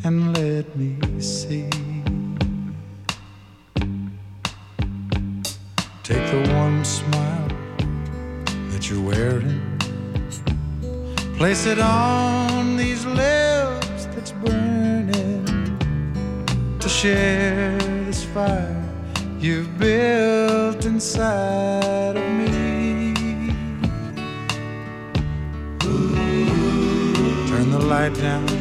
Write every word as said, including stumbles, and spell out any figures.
and let me see. Take the warm smile that you're wearing, place it on these lips that's burning, to share this fire you've built inside of me. Turn the light down